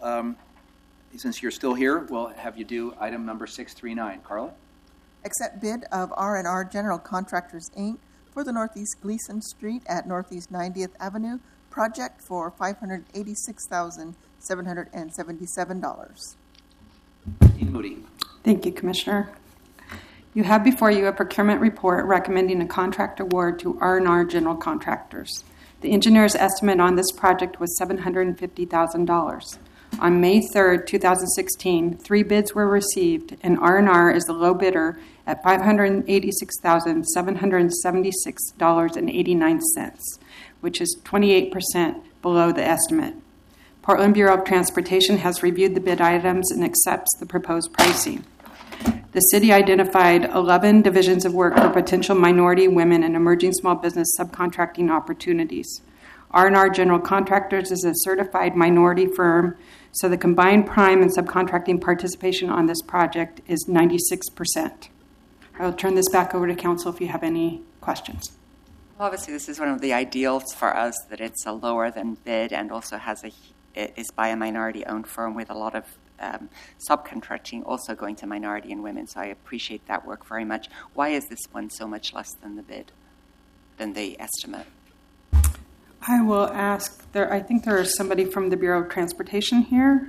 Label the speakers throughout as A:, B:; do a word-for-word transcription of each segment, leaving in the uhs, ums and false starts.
A: um, since you're still here, we'll have you do item number six three nine. Carla?
B: Accept bid of R and R General Contractors, Incorporated for the Northeast Gleason Street at Northeast ninetieth Avenue project for five hundred eighty-six thousand seven hundred seventy-seven dollars.
A: Dean Moody.
C: Thank you, Commissioner. You have before you a procurement report recommending a contract award to R and R General Contractors. The engineer's estimate on this project was seven hundred fifty thousand dollars. On May third, twenty sixteen, three bids were received, and R and R is the low bidder at five hundred eighty-six thousand seven hundred seventy-six dollars and eighty-nine cents, which is twenty-eight percent below the estimate. Portland Bureau of Transportation has reviewed the bid items and accepts the proposed pricing. The city identified eleven divisions of work for potential minority, women, and emerging small business subcontracting opportunities. R and R General Contractors is a certified minority firm, so the combined prime and subcontracting participation on this project is ninety-six percent. I will turn this back over to council if you have any questions.
D: Well, obviously, this is one of the ideals for us, that it's a lower than bid and also has a it is by a minority-owned firm with a lot of um, subcontracting also going to minority and women. So I appreciate that work very much. Why is this one so much less than the bid, than the estimate?
C: I will ask. There, I think there is somebody from the Bureau of Transportation here.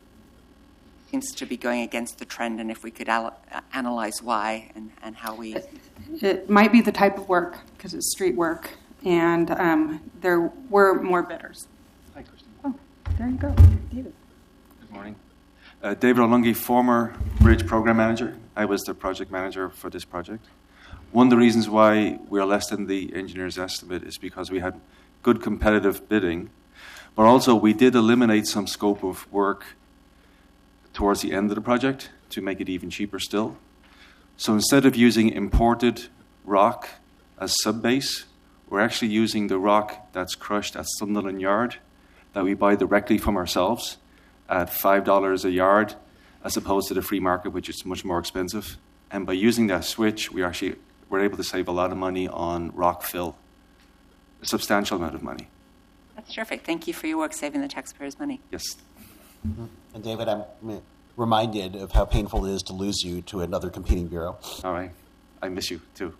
D: Seems to be going against the trend, and if we could al- analyze why and, and how we...
C: It, it might be the type of work, because it's street work, and um, there were more bidders.
E: Hi, Kristen.
C: Oh, there you go, David.
E: Good morning. Uh, David Olungi, former Bridge Program Manager. I was the project manager for this project. One of the reasons why we're less than the engineer's estimate is because we had good competitive bidding, but also we did eliminate some scope of work towards the end of the project to make it even cheaper still. So instead of using imported rock as subbase, we're actually using the rock that's crushed at Sunderland Yard that we buy directly from ourselves at five dollars a yard, as opposed to the free market, which is much more expensive. And by using that switch, we actually were able to save a lot of money on rock fill, a substantial amount of money.
D: That's terrific. Thank you for your work saving the taxpayers' money.
E: Yes.
F: And David, I'm reminded of how painful it is to lose you to another competing bureau.
E: All right. I miss you, too.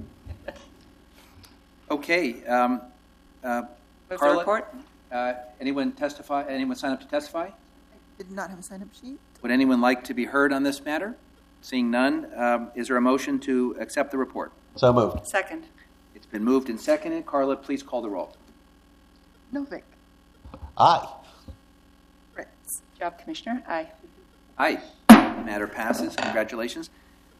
A: Okay. Um, uh,
D: Move
A: Carla,
D: the report.
A: Uh, anyone testify? Anyone sign up to testify?
B: I did not have a sign-up sheet.
A: Would anyone like to be heard on this matter? Seeing none, um, is there a motion to accept the report?
F: So moved.
D: Second.
A: It's been moved and seconded. Carla, please call the roll.
B: Novick.
F: Aye.
B: Fritz.
D: Job, Commissioner. Aye.
A: Aye. The matter passes. Congratulations.